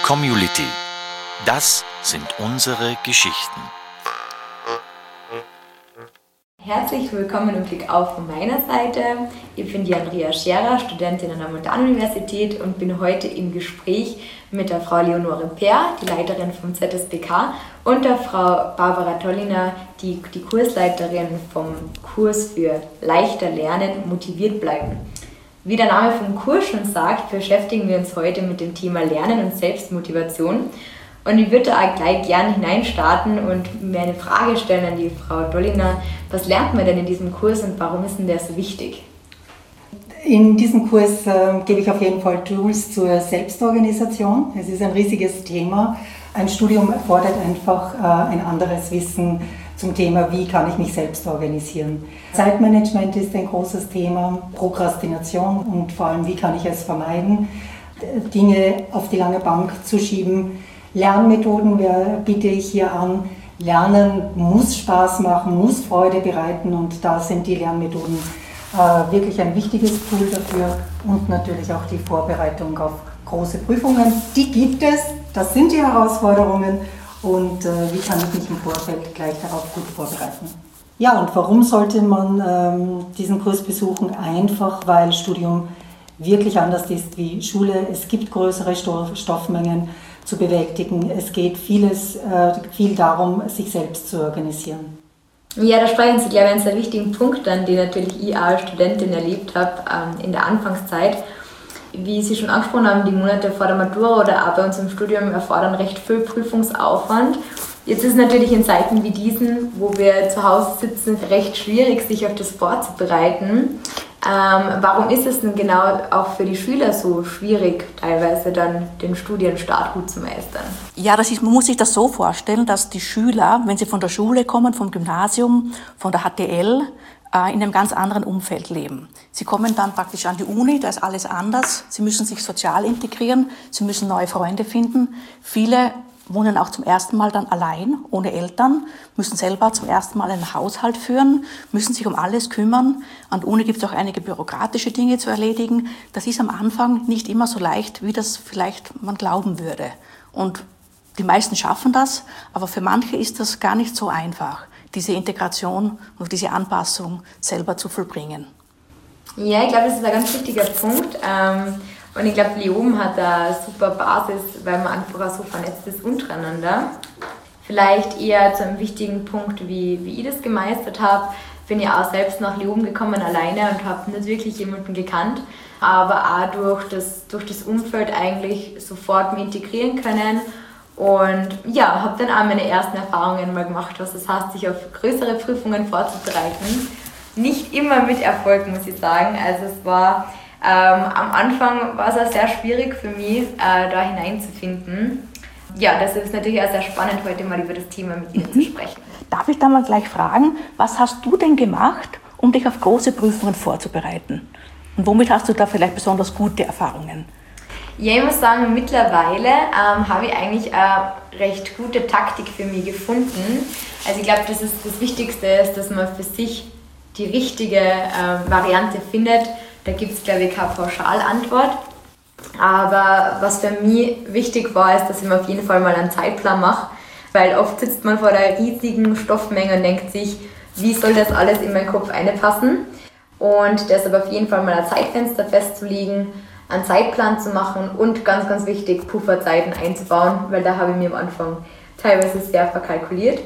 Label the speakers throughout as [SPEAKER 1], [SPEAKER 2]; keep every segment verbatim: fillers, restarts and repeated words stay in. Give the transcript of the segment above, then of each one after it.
[SPEAKER 1] Community. Das sind unsere Geschichten.
[SPEAKER 2] Herzlich willkommen im Blick auf von meiner Seite. Ich bin die Andrea Scherer, Studentin an der Montanuniversität und bin heute im Gespräch mit der Frau Leonore Peer, die Leiterin vom Z S B K, und der Frau Barbara Tolliner, die, die Kursleiterin vom Kurs für leichter Lernen, motiviert bleiben. Wie der Name vom Kurs schon sagt, beschäftigen wir uns heute mit dem Thema Lernen und Selbstmotivation. Und ich würde da auch gleich gerne hineinstarten und mir eine Frage stellen an die Frau Tolliner. Was lernt man denn in diesem Kurs und warum ist denn der so wichtig?
[SPEAKER 3] In diesem Kurs äh, gebe ich auf jeden Fall Tools zur Selbstorganisation. Es ist ein riesiges Thema. Ein Studium erfordert einfach äh, ein anderes Wissen zum Thema, wie kann ich mich selbst organisieren. Zeitmanagement ist ein großes Thema, Prokrastination und vor allem, wie kann ich es vermeiden, Dinge auf die lange Bank zu schieben. Lernmethoden biete ich hier an. Lernen muss Spaß machen, muss Freude bereiten und da sind die Lernmethoden äh, wirklich ein wichtiges Tool dafür und natürlich auch die Vorbereitung auf große Prüfungen. Die gibt es, das sind die Herausforderungen und äh, wie kann ich mich im Vorfeld gleich darauf gut vorbereiten. Ja, und warum sollte man ähm, diesen Kurs besuchen? Einfach, weil Studium wirklich anders ist wie Schule. Es gibt größere Stoff- Stoffmengen zu bewältigen. Es geht vieles, äh, viel darum, sich selbst zu organisieren.
[SPEAKER 2] Ja, da sprechen Sie, glaube ich, einen sehr wichtigen Punkt an, den natürlich ich als Studentin erlebt habe ähm, in der Anfangszeit. Wie Sie schon angesprochen haben, die Monate vor der Matura oder auch bei uns im Studium erfordern recht viel Prüfungsaufwand. Jetzt ist es natürlich in Zeiten wie diesen, wo wir zu Hause sitzen, recht schwierig, sich auf das vorzubereiten. Ähm, warum ist es denn genau auch für die Schüler so schwierig, teilweise dann den Studienstart gut zu meistern?
[SPEAKER 4] Ja, das ist, man muss sich das so vorstellen, dass die Schüler, wenn sie von der Schule kommen, vom Gymnasium, von der H T L, äh, in einem ganz anderen Umfeld leben. Sie kommen dann praktisch an die Uni, da ist alles anders. Sie müssen sich sozial integrieren, sie müssen neue Freunde finden. Viele wohnen auch zum ersten Mal dann allein, ohne Eltern, müssen selber zum ersten Mal einen Haushalt führen, müssen sich um alles kümmern. An der Uni gibt es auch einige bürokratische Dinge zu erledigen. Das ist am Anfang nicht immer so leicht, wie das vielleicht man glauben würde. Und die meisten schaffen das, aber für manche ist das gar nicht so einfach, diese Integration und diese Anpassung selber zu vollbringen.
[SPEAKER 2] Ja, ich glaube, das ist ein ganz wichtiger Punkt. Ähm Und ich glaube, Leoben hat eine super Basis, weil man einfach auch so vernetzt ist untereinander. Vielleicht eher zu einem wichtigen Punkt, wie, wie ich das gemeistert habe. Bin ja auch selbst nach Leoben gekommen alleine und habe nicht wirklich jemanden gekannt. Aber auch durch das, durch das Umfeld eigentlich sofort mich integrieren können. Und ja, habe dann auch meine ersten Erfahrungen mal gemacht, was das heißt, sich auf größere Prüfungen vorzubereiten. Nicht immer mit Erfolg, muss ich sagen. Also es war... Ähm, am Anfang war es auch sehr schwierig für mich, äh, da hineinzufinden. Ja, das ist natürlich auch sehr spannend, heute mal über das Thema mit Ihnen mhm. zu sprechen.
[SPEAKER 4] Darf ich da mal gleich fragen, was hast du denn gemacht, um dich auf große Prüfungen vorzubereiten? Und womit hast du da vielleicht besonders gute Erfahrungen?
[SPEAKER 2] Ja, ich muss sagen, mittlerweile ähm, habe ich eigentlich eine recht gute Taktik für mich gefunden. Also ich glaube, das ist das Wichtigste ist, dass man für sich die richtige äh, Variante findet. Da gibt es, glaube ich, keine Pauschalantwort. Aber was für mich wichtig war, ist, dass ich mir auf jeden Fall mal einen Zeitplan mache. Weil oft sitzt man vor einer riesigen Stoffmenge und denkt sich, wie soll das alles in meinen Kopf einpassen? Und deshalb auf jeden Fall mal ein Zeitfenster festzulegen, einen Zeitplan zu machen und ganz, ganz wichtig, Pufferzeiten einzubauen, weil da habe ich mir am Anfang teilweise sehr verkalkuliert.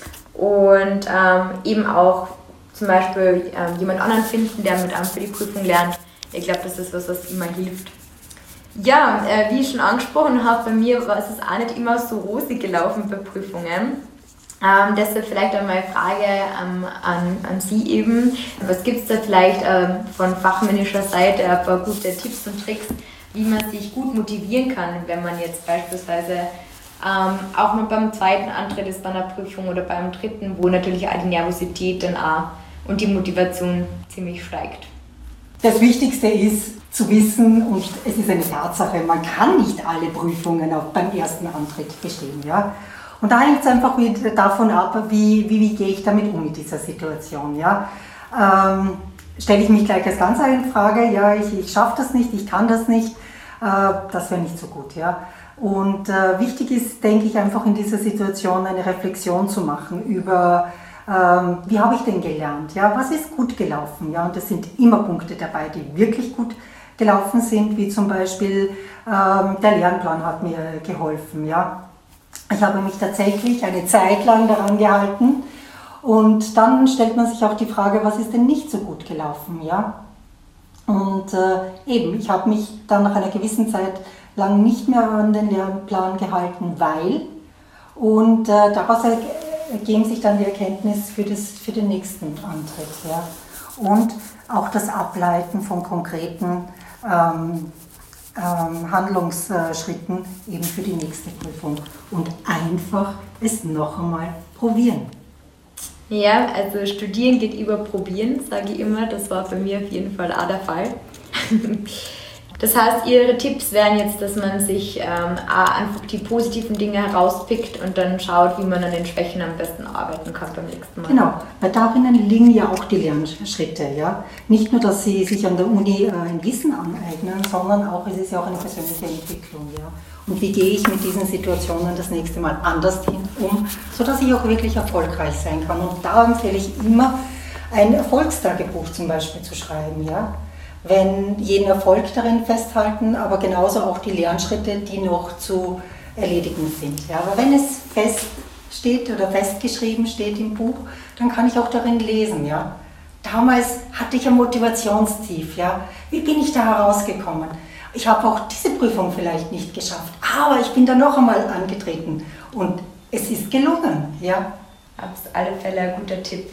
[SPEAKER 2] Und ähm, eben auch zum Beispiel ähm, jemand anderen finden, der mit einem für die Prüfung lernt. Ich glaube, das ist was, was immer hilft. Ja, äh, wie ich schon angesprochen habe, bei mir war es auch nicht immer so rosig gelaufen bei Prüfungen. Ähm, deshalb vielleicht einmal eine Frage ähm, an, an Sie eben. Was gibt es da vielleicht ähm, von fachmännischer Seite ein paar gute Tipps und Tricks, wie man sich gut motivieren kann, wenn man jetzt beispielsweise ähm, auch mal beim zweiten Antritt ist bei einer Prüfung oder beim dritten, wo natürlich auch die Nervosität dann auch und die Motivation ziemlich steigt.
[SPEAKER 3] Das Wichtigste ist zu wissen, und es ist eine Tatsache, man kann nicht alle Prüfungen auch beim ersten Antritt bestehen. Ja? Und da hängt es einfach wieder davon ab, wie, wie, wie gehe ich damit um mit dieser Situation. Ja? Ähm, stelle ich mich gleich als ganz in Frage, ja, ich, ich schaffe das nicht, ich kann das nicht, das wäre nicht so gut. Ja. Und äh, wichtig ist, denke ich, einfach in dieser Situation eine Reflexion zu machen über, ähm, wie habe ich denn gelernt, ja, was ist gut gelaufen, ja, und es sind immer Punkte dabei, die wirklich gut gelaufen sind, wie zum Beispiel ähm, der Lernplan hat mir geholfen, ja. Ich habe mich tatsächlich eine Zeit lang daran gehalten und dann stellt man sich auch die Frage, was ist denn nicht so gut gelaufen, ja. Und äh, eben, ich habe mich dann nach einer gewissen Zeit lang nicht mehr an den Lernplan gehalten, weil, und äh, daraus ergeben sich dann die Erkenntnis für, das, für den nächsten Antritt. Ja. Und auch das Ableiten von konkreten ähm, ähm, Handlungsschritten eben für die nächste Prüfung. Und einfach es noch einmal probieren.
[SPEAKER 2] Ja, also studieren geht über probieren, sage ich immer. Das war bei mir auf jeden Fall auch der Fall. Das heißt, Ihre Tipps wären jetzt, dass man sich ähm, einfach die positiven Dinge herauspickt und dann schaut, wie man an den Schwächen am besten arbeiten kann beim nächsten Mal.
[SPEAKER 3] Genau, weil darin liegen ja auch die Lernschritte. Ja? Nicht nur, dass Sie sich an der Uni äh, ein Wissen aneignen, sondern auch, es ist ja auch eine persönliche Entwicklung. Ja? Und wie gehe ich mit diesen Situationen das nächste Mal anders hin um, sodass ich auch wirklich erfolgreich sein kann. Und da empfehle ich immer, ein Erfolgstagebuch zum Beispiel zu schreiben. Ja? Wenn jeden Erfolg darin festhalten, aber genauso auch die Lernschritte, die noch zu erledigen sind. Ja, aber wenn es feststeht oder festgeschrieben steht im Buch, dann kann ich auch darin lesen. Ja. Damals hatte ich ein Motivationstief. Ja. Wie bin ich da herausgekommen? Ich habe auch diese Prüfung vielleicht nicht geschafft, aber ich bin da noch einmal angetreten und es ist gelungen. Ja.
[SPEAKER 2] Auf alle Fälle ein guter Tipp.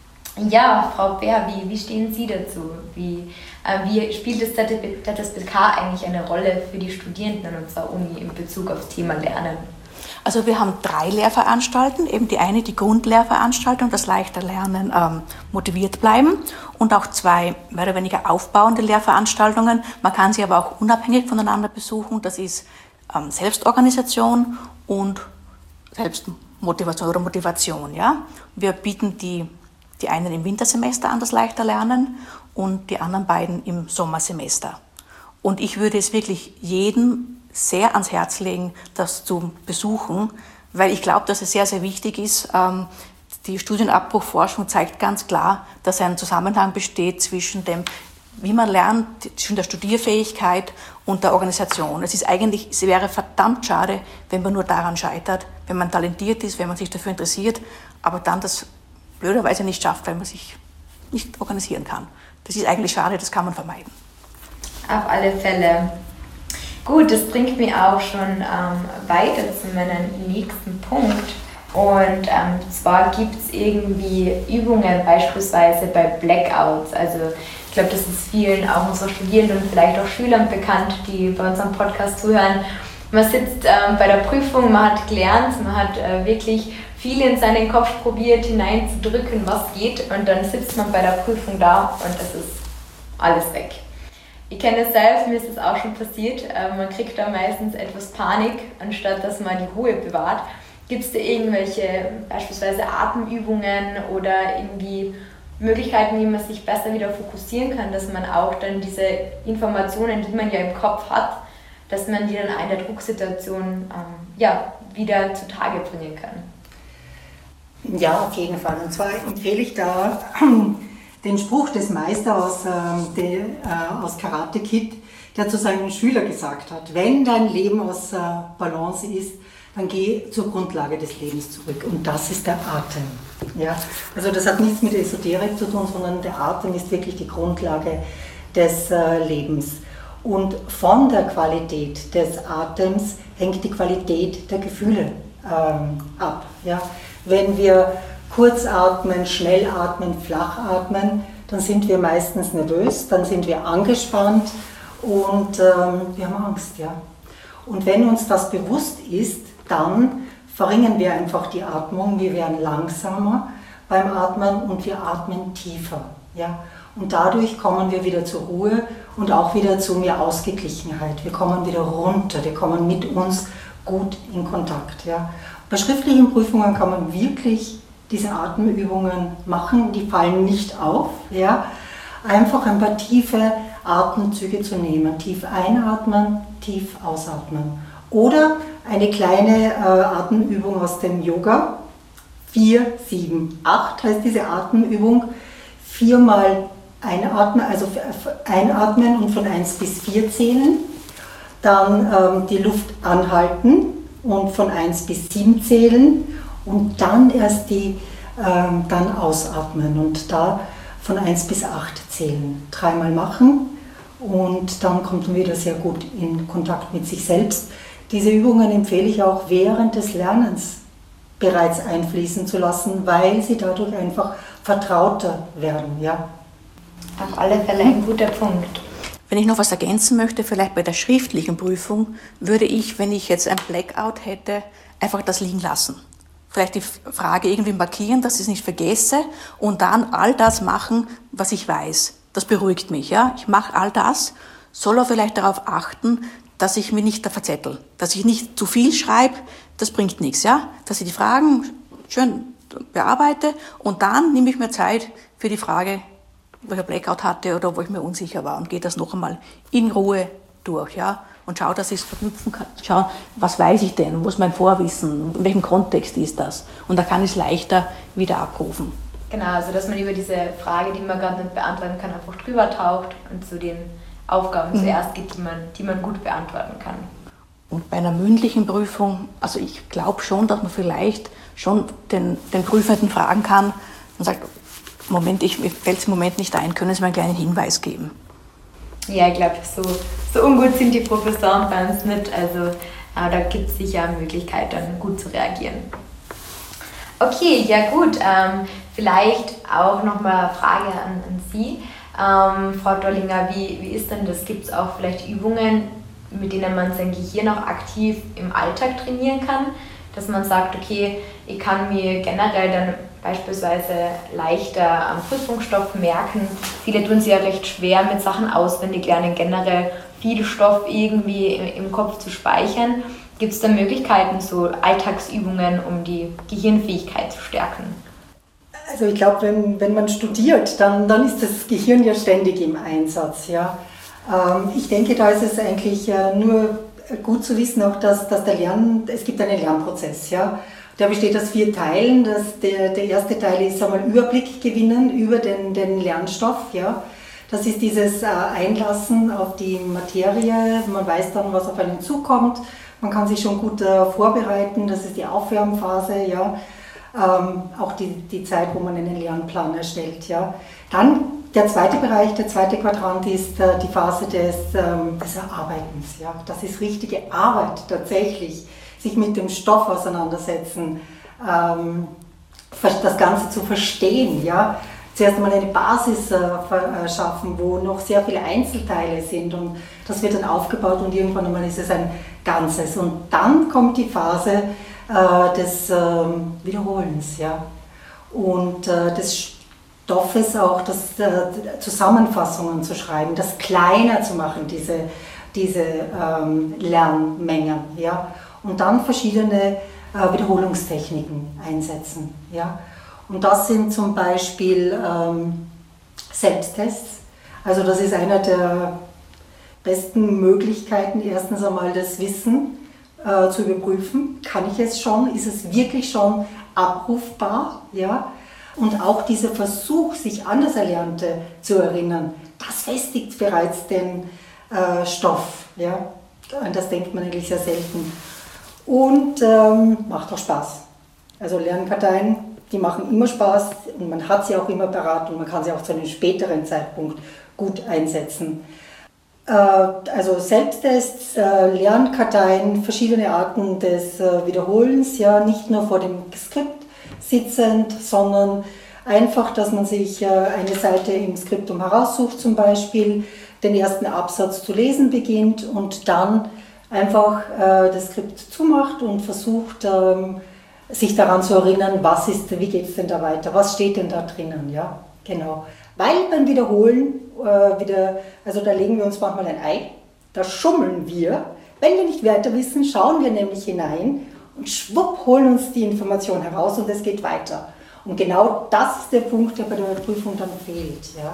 [SPEAKER 2] Ja, Frau Bär, wie, wie stehen Sie dazu? Wie, äh, wie spielt das Z S B K eigentlich eine Rolle für die Studierenden an unserer Uni in Bezug aufs Thema Lernen?
[SPEAKER 4] Also wir haben drei Lehrveranstaltungen, eben die eine, die Grundlehrveranstaltung, das leichter Lernen, ähm, motiviert bleiben, und auch zwei mehr oder weniger aufbauende Lehrveranstaltungen. Man kann sie aber auch unabhängig voneinander besuchen. Das ist ähm, Selbstorganisation und Selbstmotivation oder Motivation. Ja? Wir bieten die Die einen im Wintersemester an das leichter Lernen und die anderen beiden im Sommersemester. Und ich würde es wirklich jedem sehr ans Herz legen, das zu besuchen, weil ich glaube, dass es sehr, sehr wichtig ist. Die Studienabbruchforschung zeigt ganz klar, dass ein Zusammenhang besteht zwischen dem, wie man lernt, zwischen der Studierfähigkeit und der Organisation. Es ist eigentlich, es wäre verdammt schade, wenn man nur daran scheitert, wenn man talentiert ist, wenn man sich dafür interessiert, aber dann das blöderweise nicht schafft, weil man sich nicht organisieren kann. Das ist eigentlich schade, das kann man vermeiden.
[SPEAKER 2] Auf alle Fälle. Gut, das bringt mich auch schon ähm, weiter zu meinem nächsten Punkt. Und ähm, zwar gibt es irgendwie Übungen beispielsweise bei Blackouts. Also ich glaube, das ist vielen, auch unserer Studierenden und vielleicht auch Schülern bekannt, die bei unserem Podcast zuhören. Man sitzt ähm, bei der Prüfung, man hat gelernt, man hat äh, wirklich viel in seinen Kopf probiert hineinzudrücken, was geht, und dann sitzt man bei der Prüfung da und es ist alles weg. Ich kenne es selbst, mir ist es auch schon passiert. Man kriegt da meistens etwas Panik, anstatt dass man die Ruhe bewahrt. Gibt es da irgendwelche beispielsweise Atemübungen oder irgendwie Möglichkeiten, wie man sich besser wieder fokussieren kann, dass man auch dann diese Informationen, die man ja im Kopf hat, dass man die dann in der Drucksituation ähm, ja, wieder zutage bringen kann?
[SPEAKER 3] Ja, auf jeden Fall. Und zwar empfehle ich da den Spruch des Meisters aus, ähm, de, äh, aus Karate Kid, der zu seinen Schülern gesagt hat: Wenn dein Leben aus äh, Balance ist, dann geh zur Grundlage des Lebens zurück. Und das ist der Atem. Ja? Also das hat nichts mit Esoterik zu tun, sondern der Atem ist wirklich die Grundlage des äh, Lebens. Und von der Qualität des Atems hängt die Qualität der Gefühle ähm, ab. Ja? Wenn wir kurz atmen, schnell atmen, flach atmen, dann sind wir meistens nervös, dann sind wir angespannt und ähm, wir haben Angst. Ja? Und wenn uns das bewusst ist, dann verringern wir einfach die Atmung, wir werden langsamer beim Atmen und wir atmen tiefer. Ja? Und dadurch kommen wir wieder zur Ruhe und auch wieder zu mehr Ausgeglichenheit. Wir kommen wieder runter, wir kommen mit uns gut in Kontakt. Ja? Bei schriftlichen Prüfungen kann man wirklich diese Atemübungen machen, die fallen nicht auf. Ja? Einfach ein paar tiefe Atemzüge zu nehmen. Tief einatmen, tief ausatmen. Oder eine kleine äh, Atemübung aus dem Yoga. vier, sieben, acht heißt diese Atemübung. Viermal einatmen, also einatmen und von eins bis vier zählen. Dann ähm, die Luft anhalten und von eins bis sieben zählen. Und dann erst die, ähm, dann ausatmen und da von eins bis acht zählen. Dreimal machen und dann kommt man wieder sehr gut in Kontakt mit sich selbst. Diese Übungen empfehle ich auch während des Lernens bereits einfließen zu lassen, weil sie dadurch einfach vertrauter werden. Ja.
[SPEAKER 2] Auf alle Fälle ein guter Punkt.
[SPEAKER 4] Wenn ich noch was ergänzen möchte, vielleicht bei der schriftlichen Prüfung, würde ich, wenn ich jetzt ein Blackout hätte, einfach das liegen lassen. Vielleicht die Frage irgendwie markieren, dass ich es nicht vergesse und dann all das machen, was ich weiß. Das beruhigt mich. Ja? Ich mache all das, soll auch vielleicht darauf achten, dass ich mich nicht da verzettel, dass ich nicht zu viel schreibe, das bringt nichts. Ja? Dass ich die Fragen schön bearbeite und dann nehme ich mir Zeit für die Frage, wo ich ein Blackout hatte oder wo ich mir unsicher war und gehe das noch einmal in Ruhe durch. Ja? Und schau, dass ich es verknüpfen kann. Schau, was weiß ich denn? Wo ist mein Vorwissen? In welchem Kontext ist das? Und da kann ich es leichter wieder abrufen.
[SPEAKER 2] Genau, also dass man über diese Frage, die man gerade nicht beantworten kann, einfach drüber taucht und zu den Aufgaben mhm. zuerst geht, die man, die man gut beantworten kann.
[SPEAKER 4] Und bei einer mündlichen Prüfung, also ich glaube schon, dass man vielleicht schon den, den Prüfenden fragen kann und sagt, Moment, ich, mir fällt es im Moment nicht ein, können Sie mir einen kleinen Hinweis geben?
[SPEAKER 2] Ja, ich glaube, so, so ungut sind die Professoren bei uns nicht. Also äh, da gibt es sicher eine Möglichkeit, dann gut zu reagieren. Okay, ja gut. Ähm, vielleicht auch nochmal eine Frage an, an Sie. Ähm, Frau Dollinger, wie, wie ist denn das? Gibt es auch vielleicht Übungen, mit denen man sein Gehirn auch aktiv im Alltag trainieren kann? Dass man sagt, okay, ich kann mir generell dann beispielsweise leichter am Prüfungsstoff merken. Viele tun sich ja recht schwer mit Sachen auswendig lernen, generell viel Stoff irgendwie im Kopf zu speichern. Gibt es da Möglichkeiten, so Alltagsübungen, um die Gehirnfähigkeit zu stärken?
[SPEAKER 3] Also ich glaube, wenn, wenn man studiert, dann, dann ist das Gehirn ja ständig im Einsatz. Ja. Ähm, ich denke, da ist es eigentlich äh, nur gut zu wissen, auch dass, dass der Lern, es gibt einen Lernprozess. Ja. Der besteht aus vier Teilen. Das, der, der erste Teil ist einmal Überblick gewinnen über den, den Lernstoff. Ja. Das ist dieses äh, Einlassen auf die Materie. Man weiß dann, was auf einen zukommt. Man kann sich schon gut äh, vorbereiten. Das ist die Aufwärmphase. Ja. Ähm, auch die, die Zeit, wo man einen Lernplan erstellt. Ja. Dann der zweite Bereich, der zweite Quadrant ist äh, die Phase des, ähm, des Erarbeitens. Ja. Das ist richtige Arbeit tatsächlich. Sich mit dem Stoff auseinandersetzen, ähm, das Ganze zu verstehen. Ja? Zuerst einmal eine Basis äh, schaffen, wo noch sehr viele Einzelteile sind und das wird dann aufgebaut und irgendwann einmal ist es ein Ganzes. Und dann kommt die Phase äh, des äh, Wiederholens, ja? Und äh, des Stoffes auch, das, äh, Zusammenfassungen zu schreiben, das kleiner zu machen, diese, diese ähm, Lernmengen. Ja? Und dann verschiedene äh, Wiederholungstechniken einsetzen. Ja? Und das sind zum Beispiel ähm, Selbsttests. Also das ist einer der besten Möglichkeiten, erstens einmal das Wissen äh, zu überprüfen. Kann ich es schon? Ist es wirklich schon abrufbar? Ja? Und auch dieser Versuch, sich an das Erlernte zu erinnern, das festigt bereits den äh, Stoff. Ja? An das denkt man eigentlich sehr selten. Und ähm, macht auch Spaß. Also Lernkarteien, die machen immer Spaß und man hat sie auch immer parat und man kann sie auch zu einem späteren Zeitpunkt gut einsetzen. Äh, also Selbsttests, äh, Lernkarteien, verschiedene Arten des äh, Wiederholens, ja, nicht nur vor dem Skript sitzend, sondern einfach, dass man sich äh, eine Seite im Skriptum heraussucht, zum Beispiel den ersten Absatz zu lesen beginnt und dann einfach äh, das Skript zumacht und versucht, ähm, sich daran zu erinnern, was ist, wie geht es denn da weiter, was steht denn da drinnen, ja, genau. Weil beim Wiederholen, äh, wieder, also da legen wir uns manchmal ein Ei, da schummeln wir. Wenn wir nicht weiter wissen, schauen wir nämlich hinein und schwupp holen uns die Information heraus und es geht weiter. Und genau das ist der Punkt, der bei der Prüfung dann fehlt, ja.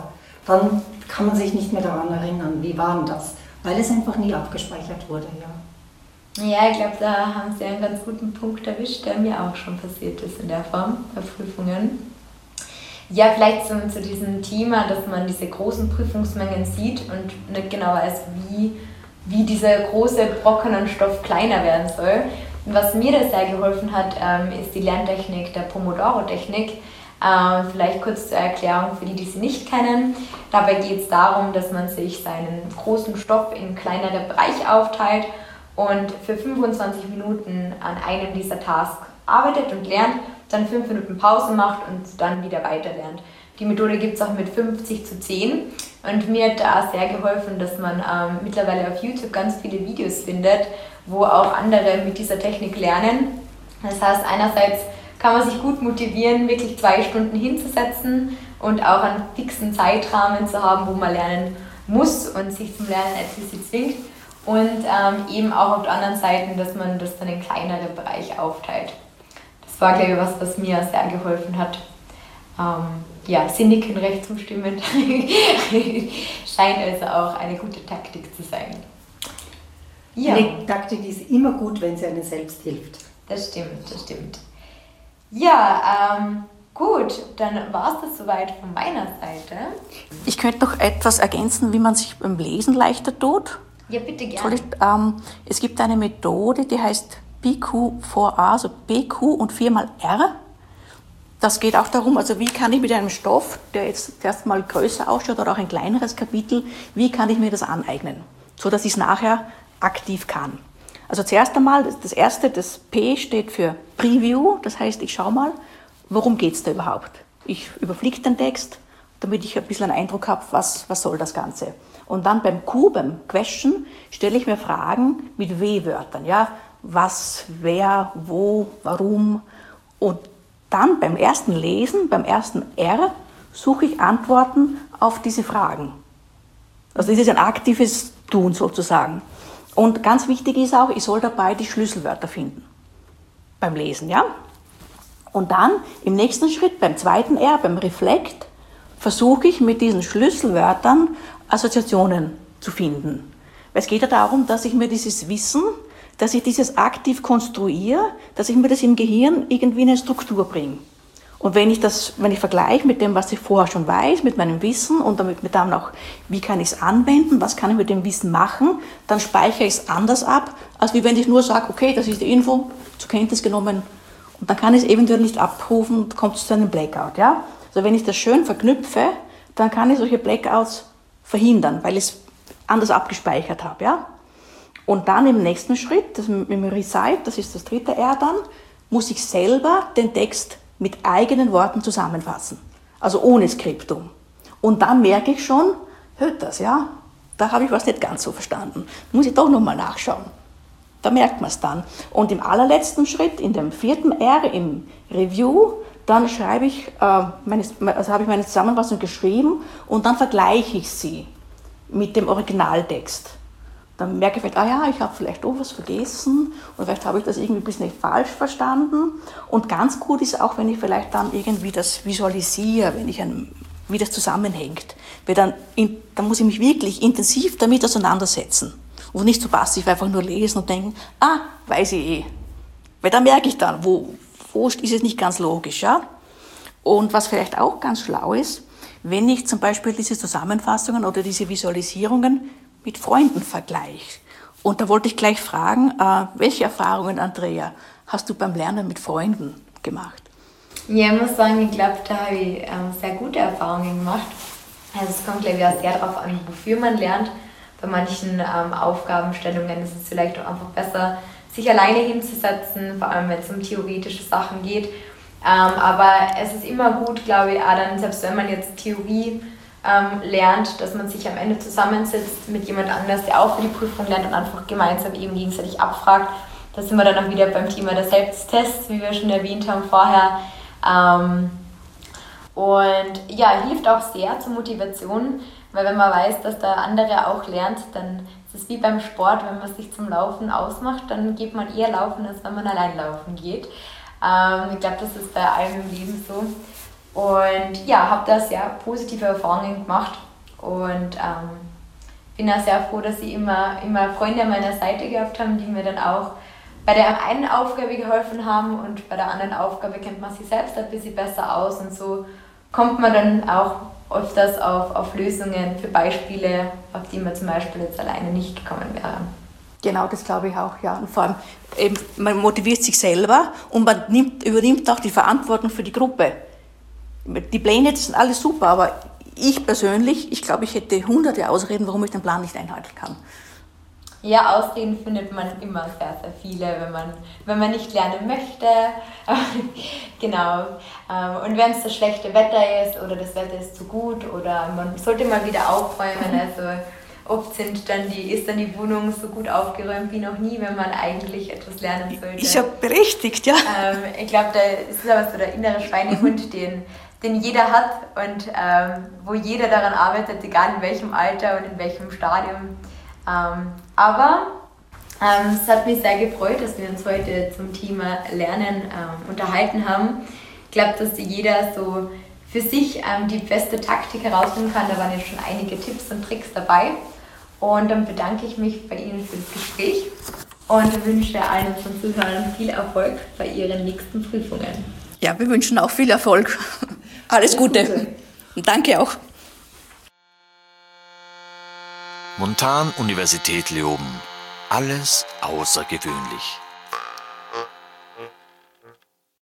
[SPEAKER 3] dann kann man sich nicht mehr daran erinnern, wie war denn das, weil es einfach nie abgespeichert wurde. Ja,
[SPEAKER 2] ja ich glaube, da haben Sie einen ganz guten Punkt erwischt, der mir auch schon passiert ist in der Form bei Prüfungen. Ja, vielleicht zu, zu diesem Thema, dass man diese großen Prüfungsmengen sieht und nicht genau weiß, wie, wie dieser große Brocken an Stoff kleiner werden soll. Und was mir da sehr geholfen hat, ähm, ist die Lerntechnik der Pomodoro-Technik. Ähm, vielleicht kurz zur Erklärung für die, die sie nicht kennen. Dabei geht es darum, dass man sich seinen großen Stoff in kleinere Bereiche aufteilt und für fünfundzwanzig Minuten an einem dieser Tasks arbeitet und lernt, dann fünf Minuten Pause macht und dann wieder weiter lernt. Die Methode gibt es auch mit fünfzig zu zehn und mir hat da sehr geholfen, dass man ähm, mittlerweile auf YouTube ganz viele Videos findet, wo auch andere mit dieser Technik lernen. Das heißt, einerseits kann man sich gut motivieren, wirklich zwei Stunden hinzusetzen und auch einen fixen Zeitrahmen zu haben, wo man lernen muss und sich zum Lernen explizit zwingt. Und ähm, eben auch auf der anderen Seite, dass man das dann in kleinere Bereiche aufteilt. Das war, glaube ich, was, was mir sehr geholfen hat. Ähm, ja, Sie nicken recht zustimmend. Scheint also auch eine gute Taktik zu sein.
[SPEAKER 3] Ja. Eine Taktik ist immer gut, wenn sie einem selbst hilft.
[SPEAKER 2] Das stimmt, das stimmt. Ja, ähm, gut, dann war es das soweit von meiner Seite.
[SPEAKER 4] Ich könnte noch etwas ergänzen, wie man sich beim Lesen leichter tut.
[SPEAKER 2] Ja, bitte gerne.
[SPEAKER 4] Soll ich, ähm, es gibt eine Methode, die heißt B Q vier A, also B Q und viermal R. Das geht auch darum, also wie kann ich mit einem Stoff, der jetzt erstmal größer ausschaut oder auch ein kleineres Kapitel, wie kann ich mir das aneignen, sodass ich es nachher aktiv kann. Also zuerst einmal, das erste, das P steht für Preview, das heißt, ich schaue mal, worum geht es da überhaupt. Ich überfliege den Text, damit ich ein bisschen einen Eindruck habe, was, was soll das Ganze. Und dann beim Q, beim Question, stelle ich mir Fragen mit W-Wörtern. Ja? Was, wer, wo, warum. Und dann beim ersten Lesen, beim ersten R, suche ich Antworten auf diese Fragen. Also das ist ein aktives Tun sozusagen. Und ganz wichtig ist auch, ich soll dabei die Schlüsselwörter finden beim Lesen. Ja? Und dann im nächsten Schritt, beim zweiten R, beim Reflect, versuche ich mit diesen Schlüsselwörtern Assoziationen zu finden. Weil es geht ja darum, dass ich mir dieses Wissen, dass ich dieses aktiv konstruiere, dass ich mir das im Gehirn irgendwie in eine Struktur bringe. Und wenn ich das, wenn ich vergleiche mit dem, was ich vorher schon weiß, mit meinem Wissen und damit mit dann auch, wie kann ich es anwenden, was kann ich mit dem Wissen machen, dann speichere ich es anders ab, als wie wenn ich nur sage, okay, das ist die Info, zur Kenntnis genommen, und dann kann ich es eventuell nicht abrufen, kommt es zu einem Blackout. Ja? Also wenn ich das schön verknüpfe, dann kann ich solche Blackouts verhindern, weil ich es anders abgespeichert habe. Ja? Und dann im nächsten Schritt, das Memory Recite, das ist das dritte R dann, muss ich selber den Text mit eigenen Worten zusammenfassen. Also ohne Skriptum. Und dann merke ich schon, hört das, ja, da habe ich was nicht ganz so verstanden. Muss ich doch nochmal nachschauen. Da merkt man es dann. Und im allerletzten Schritt, in dem vierten R, im Review, dann schreibe ich, äh, meine, also habe ich meine Zusammenfassung geschrieben und dann vergleiche ich sie mit dem Originaltext. Dann merke ich vielleicht, ah ja, ich habe vielleicht auch was vergessen oder vielleicht habe ich das irgendwie ein bisschen falsch verstanden. Und ganz gut ist auch, wenn ich vielleicht dann irgendwie das visualisiere, wenn ich ein, wie das zusammenhängt. Weil dann, in, dann muss ich mich wirklich intensiv damit auseinandersetzen und nicht so passiv einfach nur lesen und denken, ah, weiß ich eh. Weil dann merke ich dann, wo, wo ist es nicht ganz logisch. Ja? Und was vielleicht auch ganz schlau ist, wenn ich zum Beispiel diese Zusammenfassungen oder diese Visualisierungen mit Freunden vergleiche. Und da wollte ich gleich fragen, äh, welche Erfahrungen, Andrea, hast du beim Lernen mit Freunden gemacht?
[SPEAKER 2] Ja, ich muss sagen, ich glaube, da habe ich ähm, sehr gute Erfahrungen gemacht. Also es kommt, glaube ich, auch sehr darauf an, wofür man lernt. Bei manchen ähm, Aufgabenstellungen ist es vielleicht auch einfach besser, sich alleine hinzusetzen, vor allem wenn es um theoretische Sachen geht. Ähm, aber es ist immer gut, glaube ich, auch dann, selbst wenn man jetzt Theorie Ähm, lernt, dass man sich am Ende zusammensetzt mit jemand anders, der auch für die Prüfung lernt und einfach gemeinsam eben gegenseitig abfragt. Da sind wir dann auch wieder beim Thema des Selbsttests, wie wir schon erwähnt haben vorher. Ähm, und ja, hilft auch sehr zur Motivation, weil wenn man weiß, dass der andere auch lernt, dann ist es wie beim Sport, wenn man sich zum Laufen ausmacht, dann geht man eher laufen, als wenn man allein laufen geht. Ähm, ich glaube, das ist bei allem im Leben so. Und ja, habe da sehr positive Erfahrungen gemacht. Und ähm, bin auch sehr froh, dass ich immer, immer Freunde an meiner Seite gehabt haben, die mir dann auch bei der einen Aufgabe geholfen haben und bei der anderen Aufgabe kennt man sich selbst ein bisschen besser aus und so kommt man dann auch öfters auf, auf Lösungen für Beispiele, auf die man zum Beispiel jetzt alleine nicht gekommen wäre.
[SPEAKER 4] Genau, das glaube ich auch, ja. Und vor allem, eben, man motiviert sich selber und man nimmt, übernimmt auch die Verantwortung für die Gruppe. Die Pläne sind alles super, aber ich persönlich, ich glaube, ich hätte hunderte Ausreden, warum ich den Plan nicht einhalten kann.
[SPEAKER 2] Ja, Ausreden findet man immer sehr, sehr viele, wenn man, wenn man nicht lernen möchte. Genau. Und wenn es das schlechte Wetter ist oder das Wetter ist zu gut oder man sollte mal wieder aufräumen, also oft sind dann die, ist dann die Wohnung so gut aufgeräumt wie noch nie, wenn man eigentlich etwas lernen sollte.
[SPEAKER 4] Ist ja berechtigt, ja.
[SPEAKER 2] Ähm, ich glaube, da ist aber so der innere Schweinehund, den, den jeder hat und ähm, wo jeder daran arbeitet, egal in welchem Alter und in welchem Stadium. Ähm, aber ähm, es hat mich sehr gefreut, dass wir uns heute zum Thema Lernen ähm, unterhalten haben. Ich glaube, dass jeder so für sich ähm, die beste Taktik herausfinden kann. Da waren jetzt schon einige Tipps und Tricks dabei. Und dann bedanke ich mich bei Ihnen für das Gespräch und wünsche allen unseren Zuhörern viel Erfolg bei Ihren nächsten Prüfungen.
[SPEAKER 4] Ja, wir wünschen auch viel Erfolg. Alles Gute. Gute. Und danke auch.
[SPEAKER 1] Montan-Universität Leoben. Alles außergewöhnlich.